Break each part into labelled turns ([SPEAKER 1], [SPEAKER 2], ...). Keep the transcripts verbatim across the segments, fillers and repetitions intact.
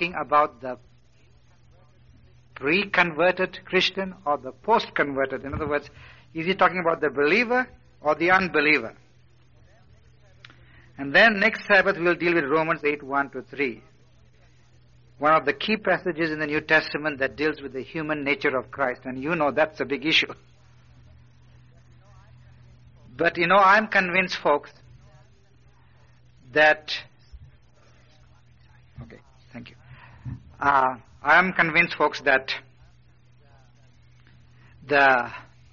[SPEAKER 1] talking about the pre-converted Christian or the post-converted? In other words, is he talking about the believer or the unbeliever? And then next Sabbath we'll deal with Romans eight, one to three. One of the key passages in the New Testament that deals with the human nature of Christ. And you know that's a big issue. But you know, I'm convinced, folks, that... Okay, thank you. Uh, I'm convinced, folks, that the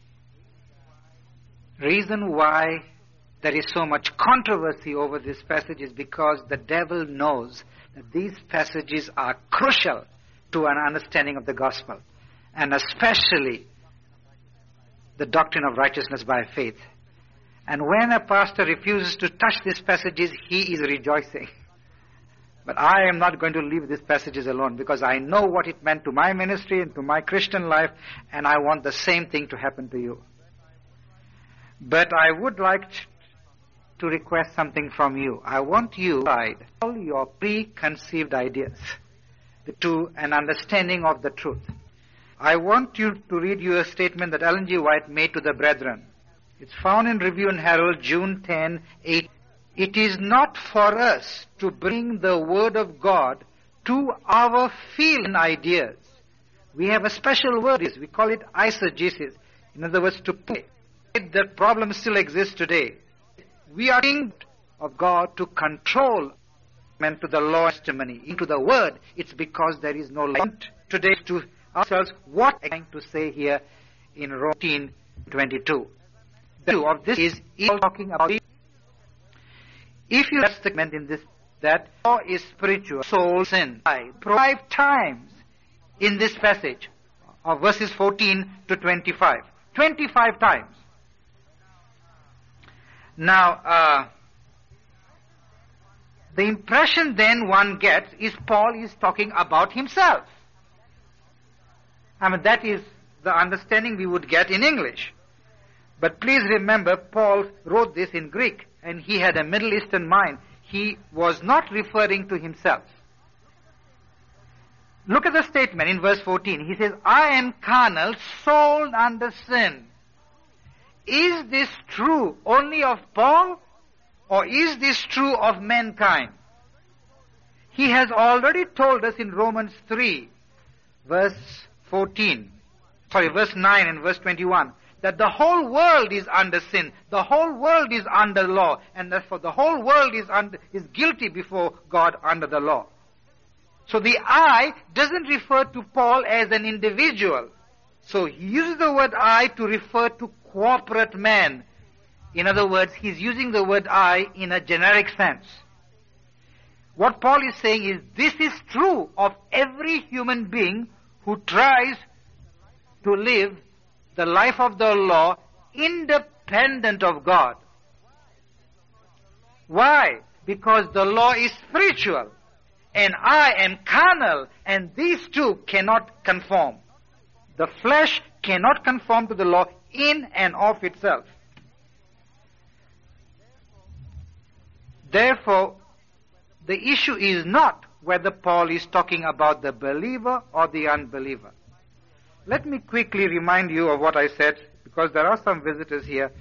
[SPEAKER 1] reason why there is so much controversy over this passage is because the devil knows that these passages are crucial to an understanding of the gospel, and especially the doctrine of righteousness by faith. And when a pastor refuses to touch these passages, he is rejoicing. But I am not going to leave these passages alone, because I know what it meant to my ministry and to my Christian life, and I want the same thing to happen to you. But I would like to request something from you. I want you to hide all your preconceived ideas to an understanding of the truth. I want you to read you a statement that Ellen G. White made to the brethren. It's found in Review and Herald, June tenth, eight. It is not for us to bring the Word of God to our feeling ideas. We have a special word. We call it eisegesis. In other words, to play. That problem still exists today. We are king of God to control men to the law and testimony, into the word. It's because there is no light today to ourselves what I'm trying to say here in Romans eighteen twenty-two. The view of this is all talking about if you that's the comment in this that law is spiritual, soul sin. Five times in this passage of verses fourteen to twenty-five. Twenty-five times. Now, uh, the impression then one gets is Paul is talking about himself. I mean, that is the understanding we would get in English. But please remember, Paul wrote this in Greek, and he had a Middle Eastern mind. He was not referring to himself. Look at the statement in verse fourteen. He says, I am carnal, sold under sin. Is this true only of Paul, or is this true of mankind? He has already told us in Romans three, verse fourteen, sorry, verse nine and verse twenty-one, that the whole world is under sin, the whole world is under law, and therefore the whole world is under, is guilty before God under the law. So the I doesn't refer to Paul as an individual. So he uses the word I to refer to corporate man. In other words, he's using the word I in a generic sense. What Paul is saying is this is true of every human being who tries to live the life of the law independent of God. Why? Because the law is spiritual and I am carnal, and these two cannot conform. The flesh cannot conform to the law in and of itself. Therefore, the issue is not whether Paul is talking about the believer or the unbeliever. Let me quickly remind you of what I said, because there are some visitors here.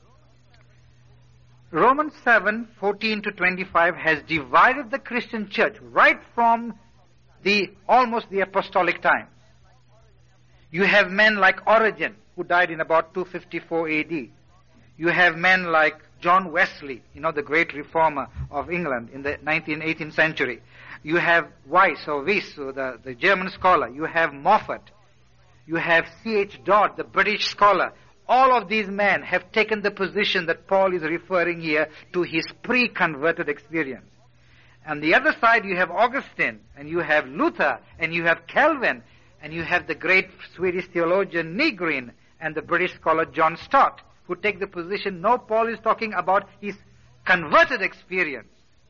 [SPEAKER 1] Romans seven, fourteen to twenty-five has divided the Christian church right from the almost the apostolic times. You have men like Origen, who died in about two fifty-four A D. You have men like John Wesley, you know, the great reformer of England in the nineteenth, eighteenth century. You have Weiss or Wyss, the, the German scholar. You have Moffat. You have C H Dodd, the British scholar. All of these men have taken the position that Paul is referring here to his pre-converted experience. On the other side, you have Augustine, and you have Luther, and you have Calvin, and you have the great Swedish theologian Nygren, and the British scholar John Stott, who take the position, no, Paul is talking about his converted experience.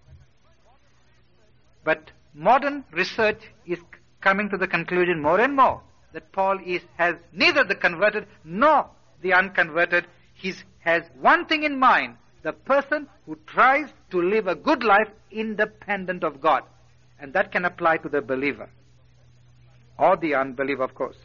[SPEAKER 1] But modern research is coming to the conclusion more and more that Paul is, has neither the converted nor the unconverted. He has one thing in mind, the person who tries to live a good life independent of God. And that can apply to the believer or the unbeliever, of course.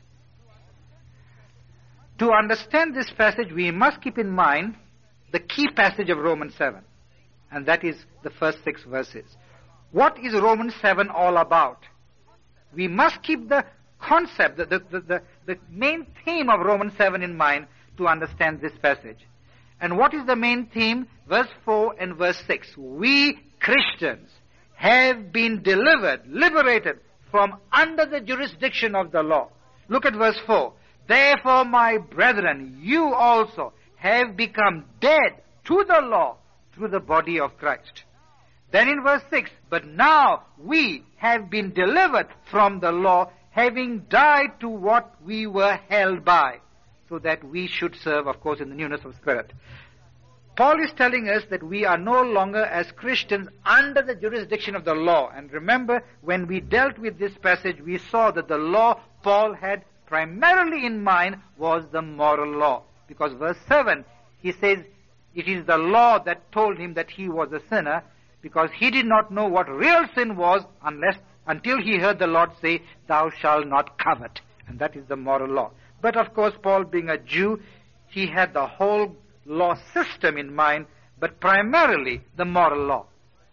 [SPEAKER 1] To understand this passage, we must keep in mind the key passage of Romans seven, and that is the first six verses. What is Romans seven all about? We must keep the concept, the, the, the, the main theme of Romans seven in mind to understand this passage. And what is the main theme? Verse four and verse six. We Christians have been delivered, liberated from under the jurisdiction of the law. Look at verse four. Therefore, my brethren, you also have become dead to the law through the body of Christ. Then in verse six, but now we have been delivered from the law, having died to what we were held by, so that we should serve, of course, in the newness of spirit. Paul is telling us that we are no longer, as Christians, under the jurisdiction of the law. And remember, when we dealt with this passage, we saw that the law Paul had primarily in mind was the moral law. Because verse seven, he says, it is the law that told him that he was a sinner, because he did not know what real sin was unless until he heard the Lord say, thou shalt not covet. And that is the moral law. But of course, Paul being a Jew, he had the whole law system in mind, but primarily the moral law.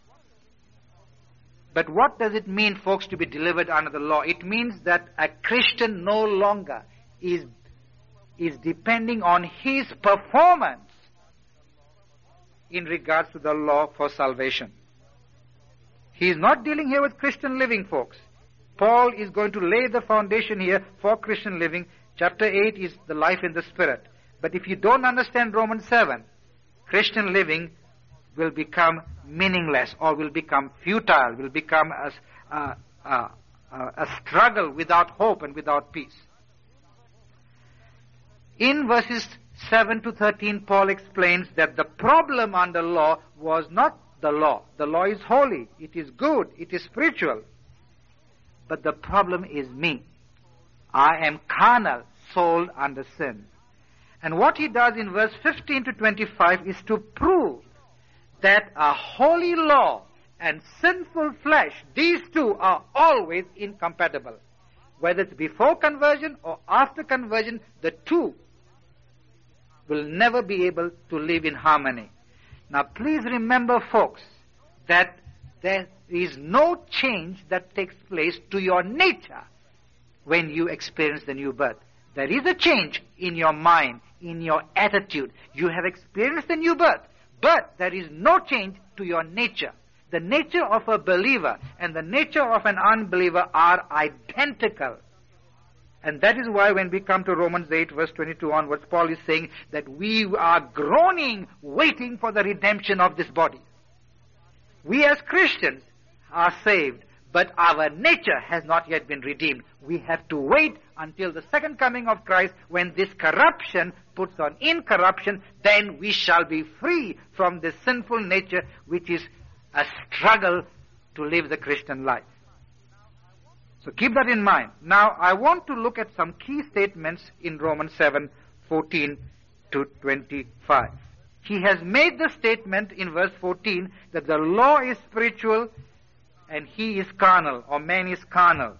[SPEAKER 1] But what does it mean, folks, to be delivered under the law? It means that a Christian no longer is, is depending on his performance in regards to the law for salvation. He is not dealing here with Christian living, folks. Paul is going to lay the foundation here for Christian living. Chapter eight is the life in the Spirit. But if you don't understand Romans seven, Christian living will become meaningless or will become futile, will become a, a, a, a struggle without hope and without peace. In verses seven to thirteen, Paul explains that the problem under law was not the law. The law is holy, it is good, it is spiritual. But the problem is me. I am carnal, sold under sin. And what he does in verse fifteen to twenty-five is to prove that a holy law and sinful flesh, these two are always incompatible. Whether it's before conversion or after conversion, the two will never be able to live in harmony. Now please remember, folks, that there is no change that takes place to your nature when you experience the new birth. There is a change in your mind, in your attitude. You have experienced the new birth, but there is no change to your nature. The nature of a believer and the nature of an unbeliever are identical. And that is why when we come to Romans eight, verse twenty-two onwards, Paul is saying that we are groaning, waiting for the redemption of this body. We as Christians are saved, but our nature has not yet been redeemed. We have to wait until the second coming of Christ, when this corruption puts on incorruption. Then we shall be free from this sinful nature, which is a struggle to live the Christian life. So keep that in mind. Now I want to look at some key statements in Romans seven, fourteen to twenty-five. He has made the statement in verse fourteen that the law is spiritual and he is carnal, or man is carnal.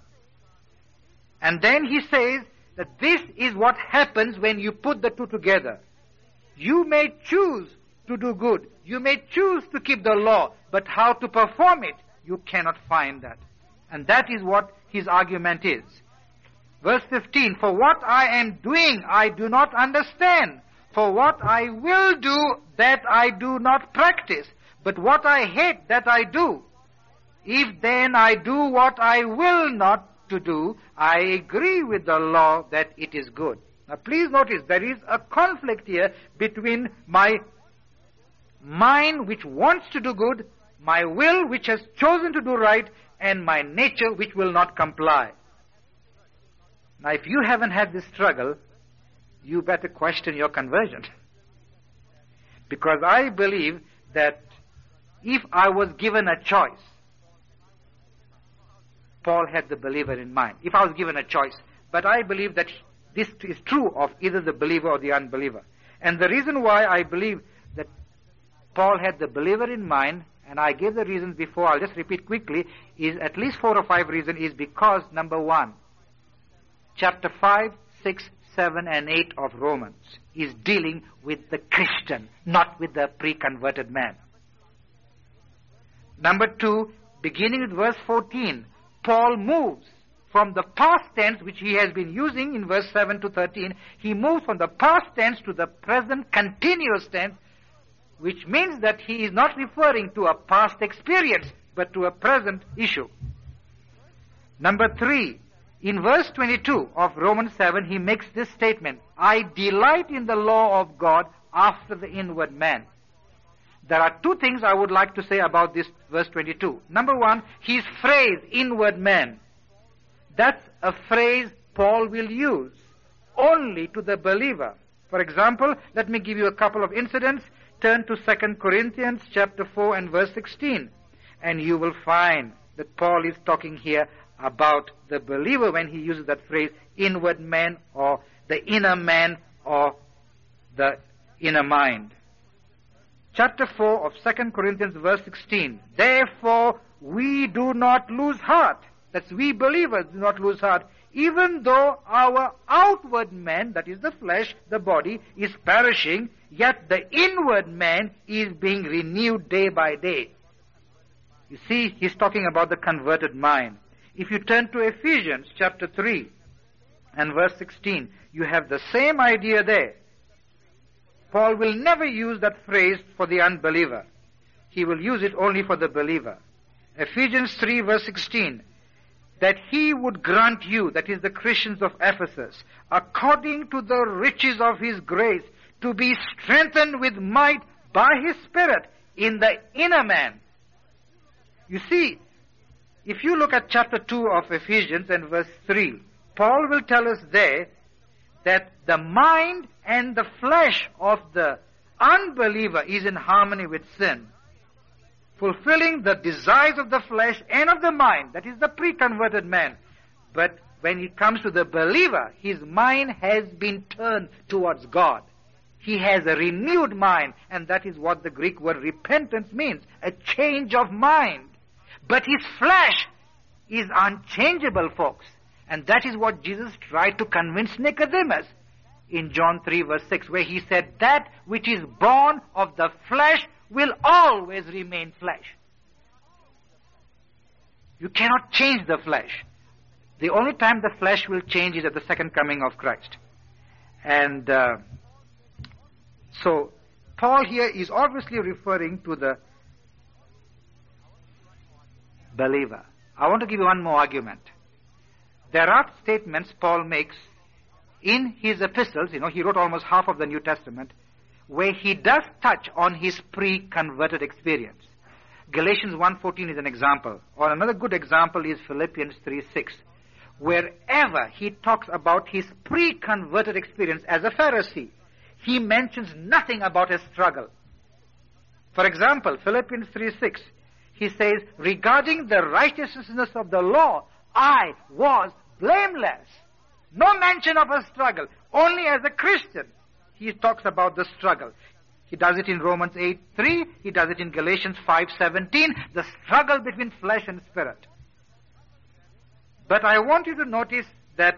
[SPEAKER 1] And then he says that this is what happens when you put the two together. You may choose to do good. You may choose to keep the law, but how to perform it, you cannot find that. And that is what his argument is. Verse fifteen, for what I am doing I do not understand. For what I will do, that I do not practice. But what I hate, that I do. If then I do what I will not to do, I agree with the law that it is good. Now please notice, there is a conflict here between my mind which wants to do good, my will which has chosen to do right, and my nature which will not comply. Now if you haven't had this struggle, you better question your conversion. Because I believe that if I was given a choice, Paul had the believer in mind. If I was given a choice, but I believe that this is true of either the believer or the unbeliever. And the reason why I believe that Paul had the believer in mind and I gave the reasons before, I'll just repeat quickly, is at least four or five reasons, is because, number one, chapter five, six, seven, and eight of Romans is dealing with the Christian, not with the pre-converted man. Number two, beginning with verse fourteen, Paul moves from the past tense, which he has been using in verse seven to thirteen, he moves from the past tense to the present continuous tense, which means that he is not referring to a past experience, but to a present issue. Number three, in verse twenty-two of Romans seven, he makes this statement, I delight in the law of God after the inward man. There are two things I would like to say about this verse twenty-two. Number one, his phrase, inward man. That's a phrase Paul will use only to the believer. For example, let me give you a couple of incidents. Turn to Second Corinthians chapter four and verse sixteen, and you will find that Paul is talking here about the believer when he uses that phrase, inward man, or the inner man, or the inner mind. Chapter four of Second Corinthians verse sixteen, therefore we do not lose heart. That's we believers do not lose heart, even though our outward man, that is the flesh, the body, is perishing, yet the inward man is being renewed day by day. You see, he's talking about the converted mind. If you turn to Ephesians chapter three and verse sixteen, you have the same idea there. Paul will never use that phrase for the unbeliever. He will use it only for the believer. Ephesians three verse sixteen, that he would grant you, that is the Christians of Ephesus, according to the riches of his grace, to be strengthened with might by his Spirit in the inner man. You see, if you look at chapter two of Ephesians and verse three, Paul will tell us there that the mind and the flesh of the unbeliever is in harmony with sin, fulfilling the desires of the flesh and of the mind, that is the pre-converted man. But when it comes to the believer, his mind has been turned towards God. He has a renewed mind, and that is what the Greek word repentance means, a change of mind. But his flesh is unchangeable, folks. And that is what Jesus tried to convince Nicodemus in John three verse six, where he said, that which is born of the flesh will always remain flesh. You cannot change the flesh. The only time the flesh will change is at the second coming of Christ. And uh, so Paul here is obviously referring to the believer. I want to give you one more argument. There are statements Paul makes in his epistles, you know, he wrote almost half of the New Testament, where he does touch on his pre-converted experience. Galatians one fourteen is an example, or another good example is Philippians three six. Wherever he talks about his pre-converted experience as a Pharisee, he mentions nothing about a struggle. For example, Philippians three six, he says, regarding the righteousness of the law, I was blameless. No mention of a struggle. Only as a Christian, he talks about the struggle. He does it in Romans eight three. He does it in Galatians five seventeen. The struggle between flesh and spirit. But I want you to notice that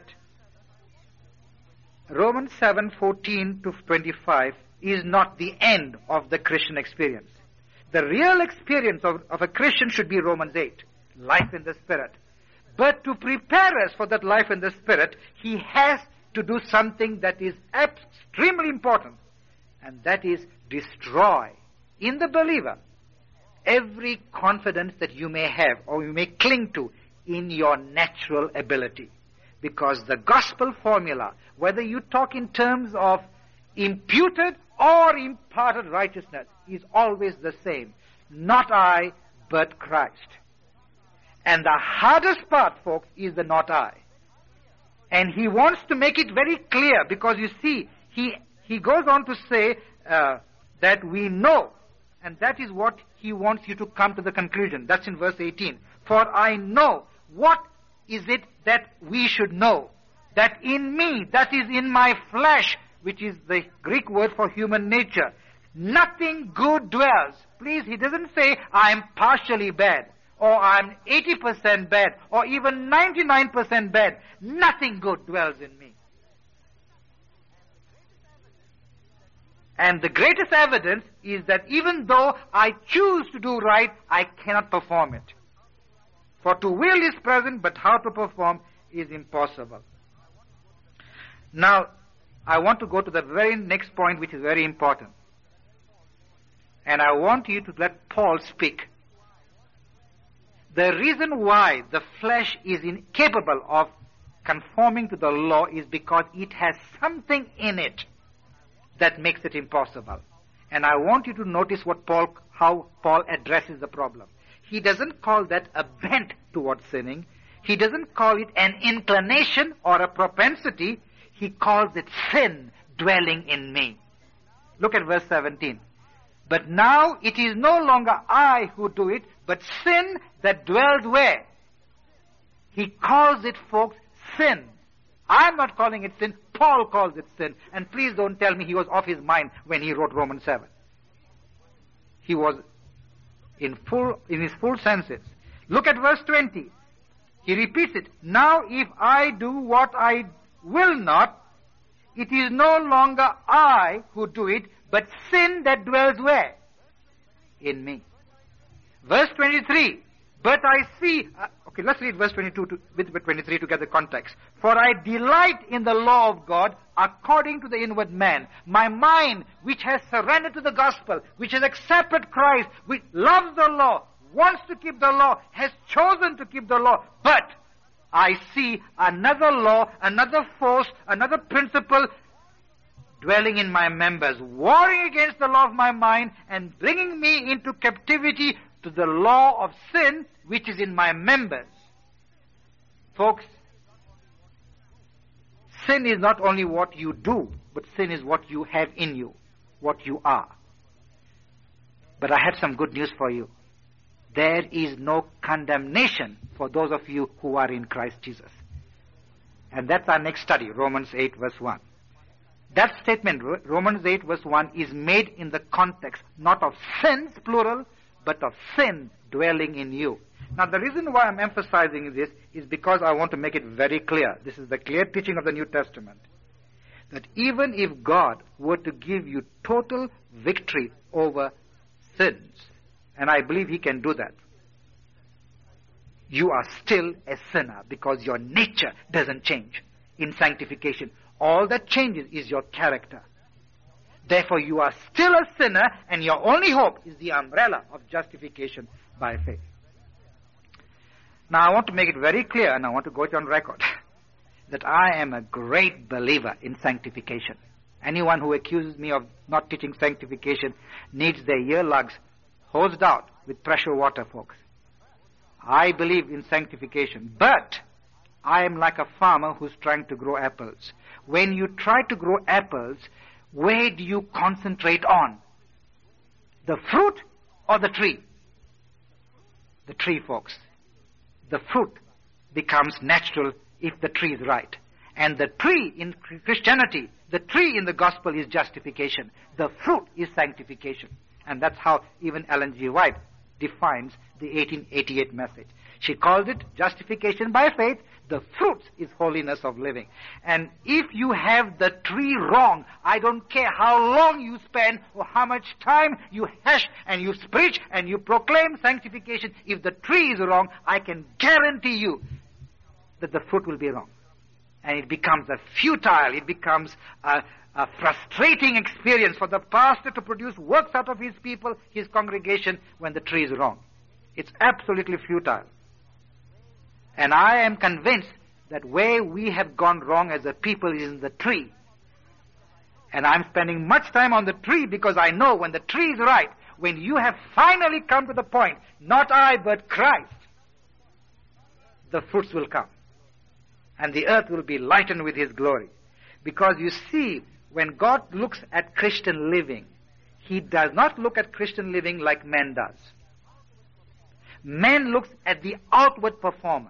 [SPEAKER 1] Romans seven fourteen to twenty-five is not the end of the Christian experience. The real experience of, of a Christian should be Romans eight, life in the Spirit. But to prepare us for that life in the Spirit, he has to do something that is extremely important, and that is destroy in the believer every confidence that you may have or you may cling to in your natural ability. Because the gospel formula, whether you talk in terms of imputed or imparted righteousness, is always the same. Not I, but Christ. And the hardest part, folks, is the not I. And he wants to make it very clear, because you see, he, he goes on to say uh, that we know, and that is what he wants you to come to the conclusion. That's in verse eighteen. For I know. What is it that we should know? That in me, that is in my flesh, which is the Greek word for human nature, nothing good dwells. Please, he doesn't say, I'm partially bad, or I'm eighty percent bad, or even ninety-nine percent bad. Nothing good dwells in me. And the greatest evidence is that even though I choose to do right, I cannot perform it. For to will is present, but how to perform is impossible. Now, I want to go to the very next point, which is very important. And I want you to let Paul speak. The reason why the flesh is incapable of conforming to the law is because it has something in it that makes it impossible. And I want you to notice what Paul, how Paul addresses the problem. He doesn't call that a bent towards sinning. He doesn't call it an inclination or a propensity. He calls it sin dwelling in me. Look at verse seventeen. But now it is no longer I who do it, but sin that dwelled where? He calls it, folks, sin. I'm not calling it sin. Paul calls it sin. And please don't tell me he was off his mind when he wrote Romans seven. He was in full, in his full senses. Look at verse twenty. He repeats it. Now if I do what I will not, it is no longer I who do it, but sin that dwells where? In me. Verse twenty-three. But I see, uh, okay, let's read verse twenty-two to, with twenty-three to get the context. For I delight in the law of God according to the inward man. My mind, which has surrendered to the gospel, which has accepted Christ, which loves the law, wants to keep the law, has chosen to keep the law. But I see another law, another force, another principle dwelling in my members, warring against the law of my mind and bringing me into captivity to the law of sin which is in my members. Folks, sin is not only what you do, but sin is what you have in you, what you are. But I have some good news for you. There is no condemnation for those of you who are in Christ Jesus. And that's our next study, Romans eight verse one. That statement, Romans eight verse one, is made in the context not of sins, plural, but of sin dwelling in you. Now, the reason why I'm emphasizing this is because I want to make it very clear. This is the clear teaching of the New Testament. That even if God were to give you total victory over sins, and I believe He can do that, you are still a sinner because your nature doesn't change in sanctification. All that changes is your character. Therefore, you are still a sinner, and your only hope is the umbrella of justification by faith. Now, I want to make it very clear, and I want to go it on record, that I am a great believer in sanctification. Anyone who accuses me of not teaching sanctification needs their earlugs hosed out with pressure water, folks. I believe in sanctification, but I am like a farmer who's trying to grow apples. When you try to grow apples, where do you concentrate on? The fruit or the tree? The tree, folks. The fruit becomes natural if the tree is right. And the tree in Christianity, the tree in the gospel is justification. The fruit is sanctification. And that's how even Ellen G. White defines the eighteen eighty-eight message. She calls it justification by faith. The fruit is holiness of living. And if you have the tree wrong, I don't care how long you spend or how much time you hash and you preach and you proclaim sanctification, if the tree is wrong, I can guarantee you that the fruit will be wrong. And it becomes a futile, it becomes a, a frustrating experience for the pastor to produce works out of his people, his congregation, when the tree is wrong. It's absolutely futile. And I am convinced that where we have gone wrong as a people is in the tree. And I'm spending much time on the tree because I know when the tree is right, when you have finally come to the point, not I but Christ, the fruits will come. And the earth will be lightened with His glory. Because you see, when God looks at Christian living, He does not look at Christian living like man does. Man looks at the outward performance.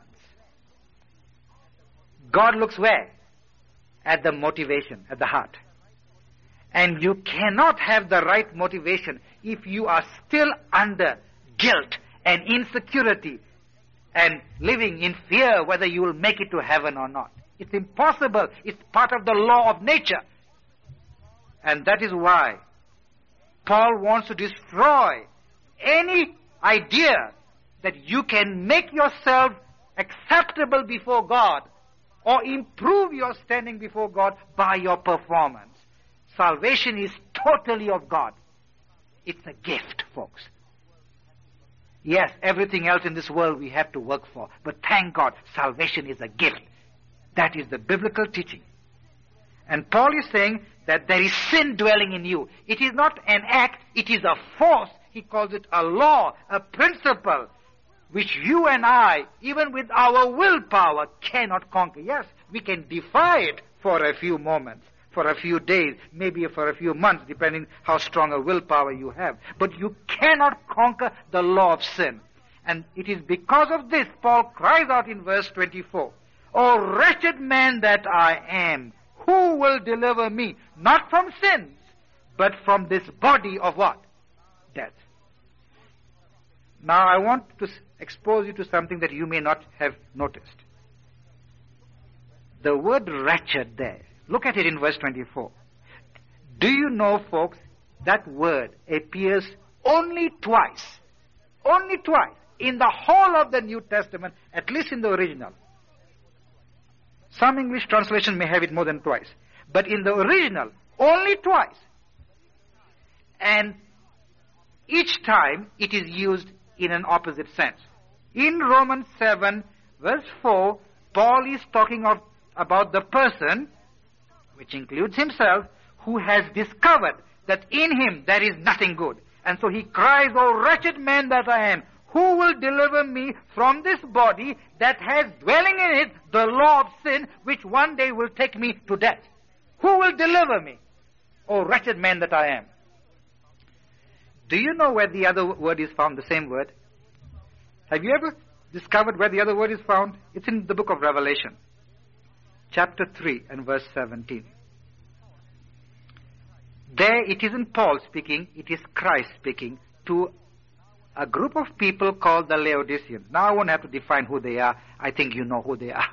[SPEAKER 1] God looks where? At the motivation, at the heart. And you cannot have the right motivation if you are still under guilt and insecurity and living in fear whether you will make it to heaven or not. It's impossible. It's part of the law of nature. And that is why Paul wants to destroy any idea that you can make yourself acceptable before God or improve your standing before God by your performance. Salvation is totally of God. It's a gift, folks. Yes, everything else in this world we have to work for, but thank God, salvation is a gift. That is the biblical teaching. And Paul is saying that there is sin dwelling in you. It is not an act, it is a force. He calls it a law, a principle, which you and I, even with our willpower, cannot conquer. Yes, we can defy it for a few moments, for a few days, maybe for a few months, depending how strong a willpower you have. But you cannot conquer the law of sin. And it is because of this, Paul cries out in verse twenty-four, "O wretched man that I am, who will deliver me, not from sins, but from this body of what? Death." Now I want to expose you to something that you may not have noticed. The word wretched there, look at it in verse twenty-four. Do you know, folks, that word appears only twice, only twice, in the whole of the New Testament, at least in the original. Some English translation may have it more than twice, but in the original, only twice. And each time it is used in an opposite sense. In Romans seven, verse four, Paul is talking of, about the person, which includes himself, who has discovered that in him there is nothing good. And so he cries, "O wretched man that I am, who will deliver me from this body that has dwelling in it the law of sin, which one day will take me to death? Who will deliver me? O wretched man that I am." Do you know where the other word is found, the same word? Have you ever discovered where the other word is found? It's in the book of Revelation, chapter three and verse seventeen. There it isn't Paul speaking, it is Christ speaking to a group of people called the Laodiceans. Now I won't have to define who they are. I think you know who they are.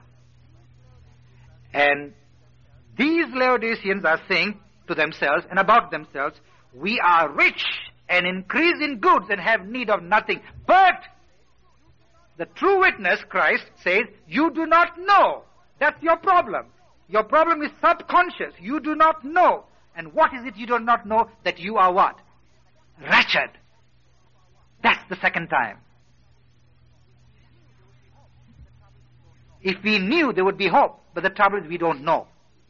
[SPEAKER 1] And these Laodiceans are saying to themselves and about themselves, "We are rich and increase in goods and have need of nothing." But the true witness, Christ, says, "You do not know." That's your problem. Your problem is subconscious. You do not know. And what is it you do not know? That you are what? Wretched. That's the second time. If we knew, there would be hope. But the trouble is we don't know.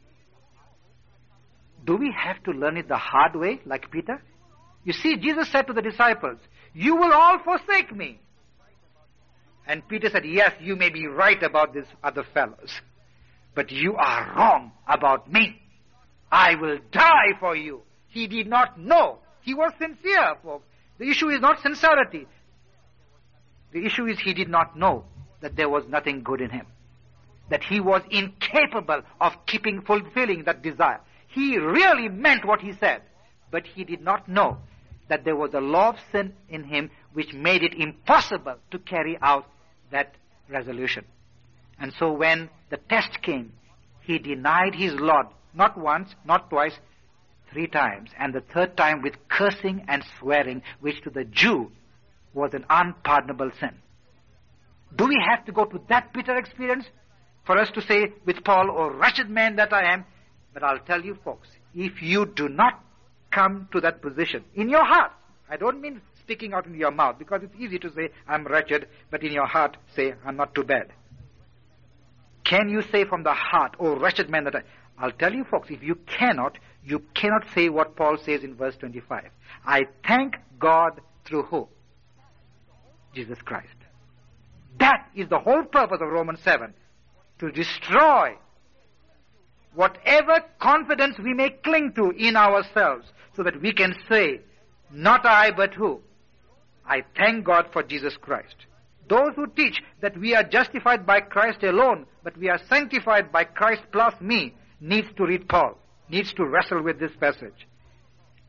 [SPEAKER 1] Do we have to learn it the hard way, like Peter? You see, Jesus said to the disciples, "You will all forsake me." And Peter said, "Yes, you may be right about these other fellows, but you are wrong about me. I will die for you." He did not know. He was sincere, folks. The issue is not sincerity. The issue is he did not know that there was nothing good in him, that he was incapable of keeping, fulfilling that desire. He really meant what he said, but he did not know that there was a law of sin in him which made it impossible to carry out that resolution. And so when the test came, he denied his Lord, not once, not twice, three times, and the third time with cursing and swearing, which to the Jew was an unpardonable sin. Do we have to go to that bitter experience for us to say with Paul, "O wretched man that I am"? But I'll tell you, folks, if you do not come to that position in your heart, I don't mean speaking out in your mouth, because it's easy to say, "I'm wretched," but in your heart say, "I'm not too bad." Can you say from the heart, "O wretched man that I..." I'll tell you, folks, if you cannot, you cannot say what Paul says in verse twenty-five. "I thank God through who? Jesus Christ." That is the whole purpose of Romans seven, to destroy whatever confidence we may cling to in ourselves, so that we can say, "Not I, but who? I thank God for Jesus Christ." Those who teach that we are justified by Christ alone, but we are sanctified by Christ plus me, needs to read Paul, needs to wrestle with this passage.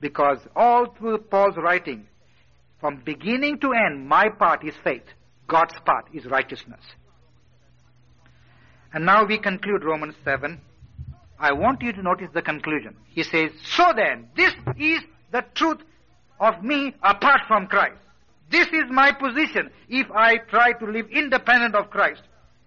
[SPEAKER 1] Because all through Paul's writing, from beginning to end, my part is faith. God's part is righteousness. And now we conclude Romans seven. I want you to notice the conclusion. He says, so then, this is the truth of me apart from Christ. This is my position if I try to live independent of Christ.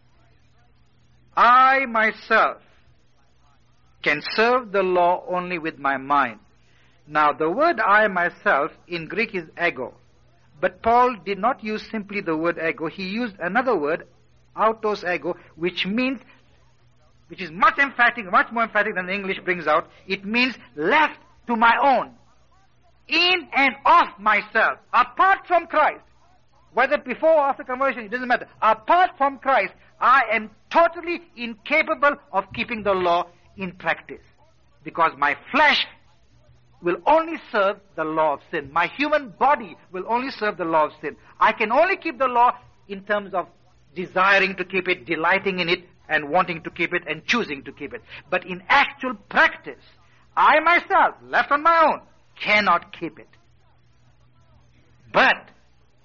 [SPEAKER 1] I myself can serve the law only with my mind. Now, the word I myself in Greek is ego. But Paul did not use simply the word ego. He used another word, autos ego, which means, which is much emphatic, much more emphatic than the English brings out. It means left to my own. In and of myself. Apart from Christ. Whether before or after conversion, it doesn't matter. Apart from Christ, I am totally incapable of keeping the law in practice. Because my flesh will only serve the law of sin. My human body will only serve the law of sin. I can only keep the law in terms of desiring to keep it, delighting in it, and wanting to keep it, and choosing to keep it. But in actual practice, I myself, left on my own, cannot keep it. But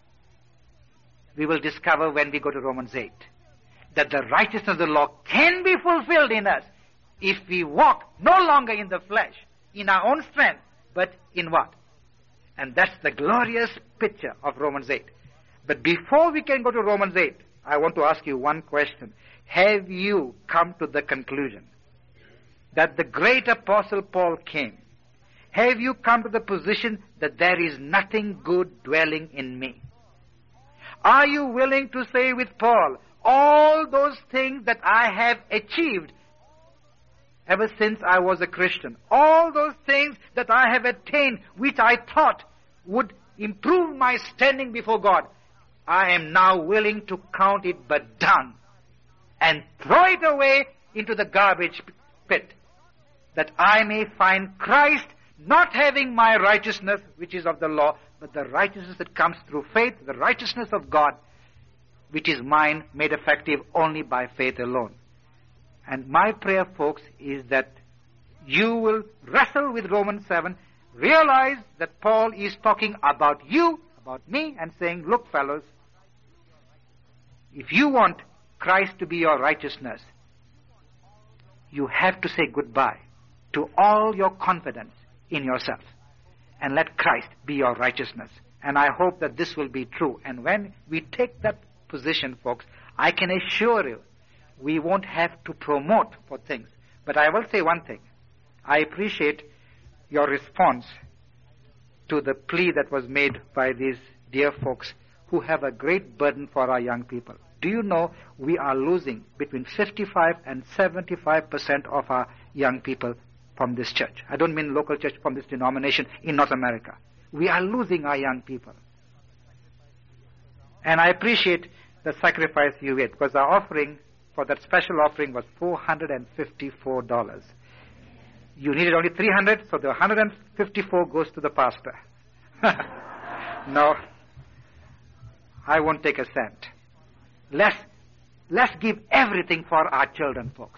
[SPEAKER 1] we will discover when we go to Romans eight that the righteousness of the law can be fulfilled in us if we walk no longer in the flesh, in our own strength, but in what? And that's the glorious picture of Romans eight. But before we can go to Romans eight, I want to ask you one question. Have you come to the conclusion that the great apostle Paul came? Have you come to the position that there is nothing good dwelling in me? Are you willing to say with Paul, all those things that I have achieved ever since I was a Christian, all those things that I have attained, which I thought would improve my standing before God, I am now willing to count it but done and throw it away into the garbage pit, that I may find Christ not having my righteousness, which is of the law, but the righteousness that comes through faith, the righteousness of God, which is mine, made effective only by faith alone. And my prayer, folks, is that you will wrestle with Romans seven, realize that Paul is talking about you, about me, and saying, look, fellows, if you want Christ to be your righteousness, you have to say goodbye to all your confidence in yourself and let Christ be your righteousness. And I hope that this will be true. And when we take that position, folks, I can assure you we won't have to promote for things. But I will say one thing. I appreciate your response to the plea that was made by these dear folks who have a great burden for our young people. Do you know we are losing between fifty-five and seventy-five percent of our young people from this church? I don't mean local church, from this denomination in North America. We are losing our young people. And I appreciate the sacrifice you made, because our offering for that special offering was four hundred fifty-four dollars. You needed only three hundred dollars, so the one hundred fifty-four goes to the pastor. No, I won't take a cent. Let's, let's give everything for our children, folks.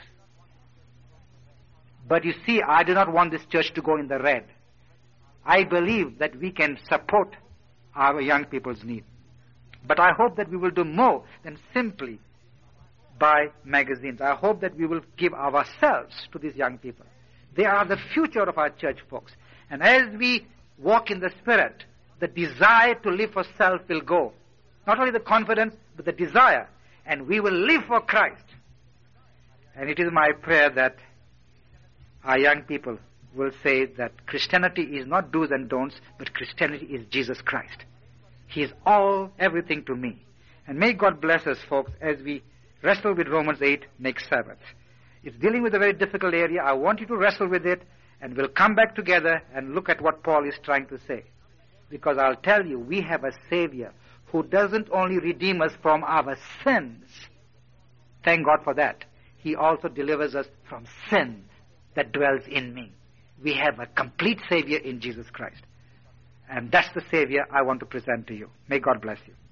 [SPEAKER 1] But you see, I do not want this church to go in the red. I believe that we can support our young people's need. But I hope that we will do more than simply buy magazines. I hope that we will give ourselves to these young people. They are the future of our church, folks. And as we walk in the Spirit, the desire to live for self will go. Not only the confidence, but the desire. And we will live for Christ. And it is my prayer that our young people will say that Christianity is not do's and don'ts, but Christianity is Jesus Christ. He is all, everything to me. And may God bless us, folks, as we wrestle with Romans eight next Sabbath. It's dealing with a very difficult area. I want you to wrestle with it, and we'll come back together and look at what Paul is trying to say. Because I'll tell you, we have a Savior who doesn't only redeem us from our sins. Thank God for that. He also delivers us from sin that dwells in me. We have a complete Savior in Jesus Christ. And that's the Savior I want to present to you. May God bless you.